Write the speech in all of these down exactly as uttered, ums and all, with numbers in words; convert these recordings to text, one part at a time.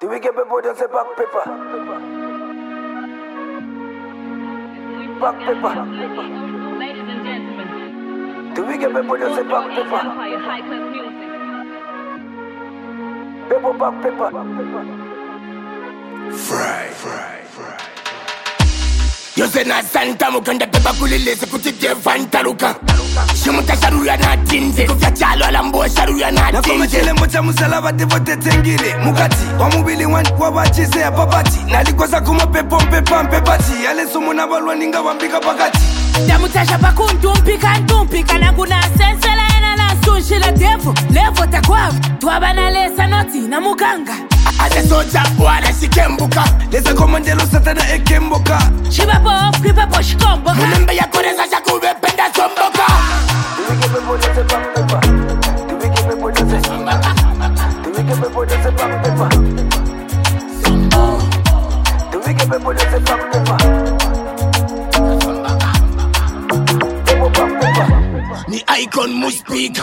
Do we get people to say back paper? Back paper. Ladies and gentlemen. Do we get people to say back paper? High class music. People back paper. Fry, fry, fry. Yo se na santa mukanda pepa kulilese kutite fantaruka. Shimuta sharuya na tinze kufya chalo alambo sharuya na tinze. Nakoma chile mocha musalaba devote tengile mukati wamubili wabachise ya papati nalikosa kuma pepo mpepa mpepati yale sumu na balwa ninga wambika pakati Damutasha pakundu mpika ntumpika nangu na sensela ena na sunshi la devo levo takwavu tuwabana lesa noti na muganga Ate soja wala shikembuka lesa komandelo satana ekemboka Shibapo kripapo shikomboka Munembe ya koreza shakube penda somboka Do we get people to say back paper? Do we get people to say Do we get people to say back paper? Do we get people to say back paper? People back paper. Ni icon mu speak.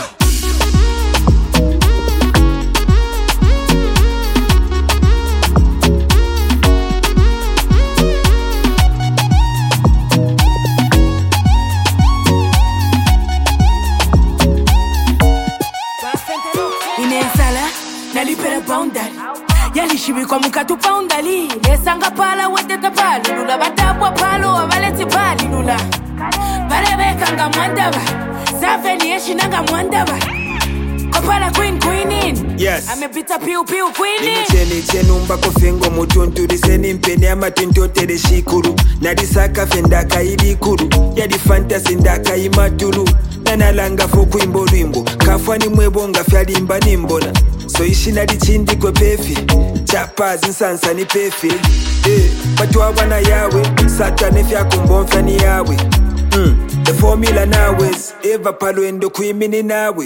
Inezala nalipera boundary yalishibikwa mukatu boundary lesanga pala weteta palo lula batabwa palo abaleti pali lula balebekanga mwandaba saveni yeshinanga mwandaba kopala queen queen in Yes. amepita piu piu queen in Chene chene umbako fengo mutuntu diseni mpeni ama tuntotere shikuru Nadisaka fendaka ilikuru Yadi fantasy ndaka imatulu Nanalanga foku imbo rimbo Kafwani mwebonga fyalimba nimbona So ishi nadi chindi kwe pefi Chapa zinsansa ni pefi Eh, watu wana yawe Satane fya kumbonfya ni yawe mm. The formula nawes Eva palo endo kuimini nawe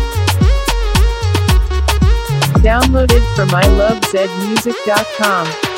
Downloaded from I love zed music dot com.